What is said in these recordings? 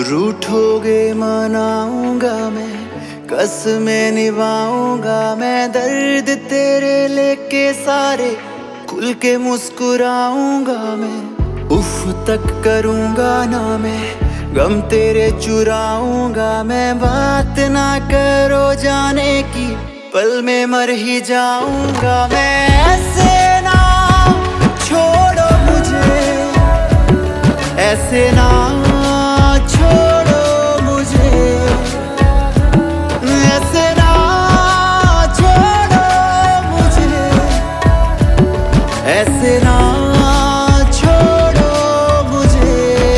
रूठोगे मनाऊंगा मैं, कसमें निभाऊंगा मैं, दर्द तेरे लेके सारे खुल के मुस्कुराऊंगा मैं। उफ तक करूंगा ना मैं, गम तेरे चुराऊंगा मैं, बात ना करो जाने की, पल में मर ही जाऊंगा मैं। ऐसे ना छोड़ो मुझे, ऐसे ना छोड़ो मुझे, ऐसे ना छोड़ो मुझे, ऐसे ना छोड़ो मुझे।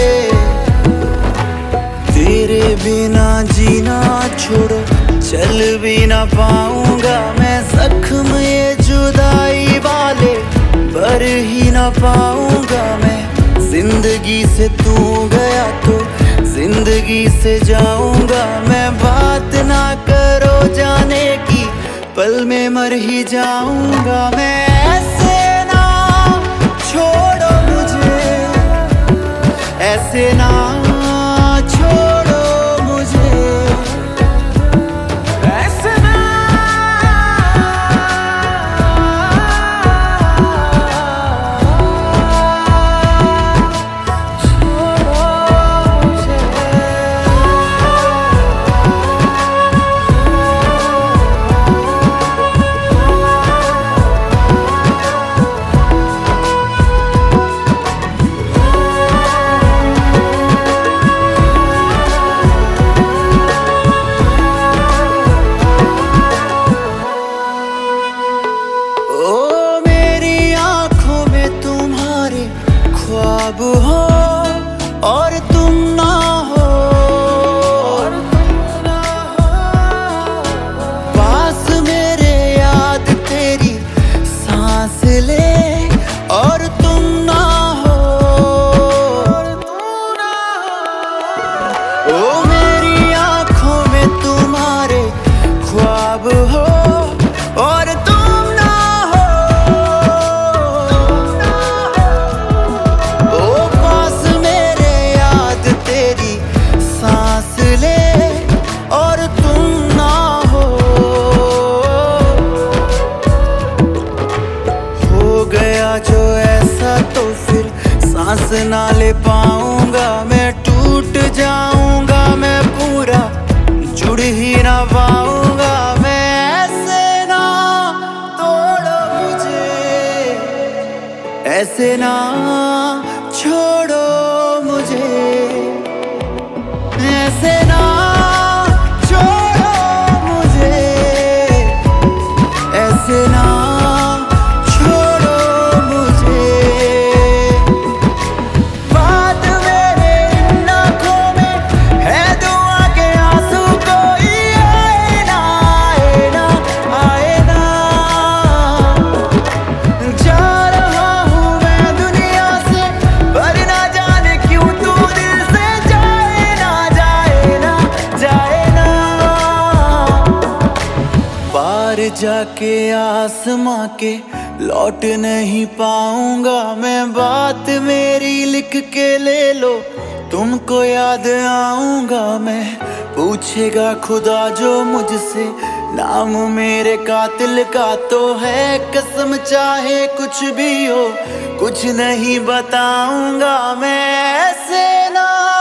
तेरे बिना जीना छोड़ो, चल भी ना पाऊंगा मैं, जख्म ये जुदाई वाले भर ही ना पाऊंगा मैं। जिंदगी से तू गया तो जिंदगी से जाऊंगा मैं, बात ना करो जाने की, पल में मर ही जाऊंगा मैं। ऐसे ना छोड़ो मुझे, ऐसे ना छोड़ो मुझे, ऐसे ना ख्वाब हो और तुम ना हो, पास मेरे याद तेरी सांस ले और तुम ना हो। ओ मेरी आंखों में तुम्हारे ख्वाब हो और तुम ना हो, सांस ले और तुम ना हो गया जो ऐसा तो फिर सांस ना ले पाऊंगा मैं, टूट जाऊंगा मैं पूरा, जुड़ ही ना पाऊंगा मैं। ऐसे ना तोड़ो मुझे, ऐसे ना छोड़ो मुझे, ऐसे ना छोड़ो मुझे, ऐसे ना छोड़ो मुझे। बात मेरे इन आँखों में है दुआ के आंसू, कोई आए ना आए ना आए ना। जा रहा हूँ मैं दुनिया से, पर ना जाने क्यों तू दिल से जाए ना जाए ना। पार जाके आसमां के लौट नहीं पाऊंगा मैं, बात मेरी लिख के ले लो, तुमको याद आऊंगा मैं। पूछेगा खुदा जो मुझसे, नाम मेरे कातिल का तो है कसम, चाहे कुछ भी हो कुछ नहीं बताऊंगा मैं। ऐसे ना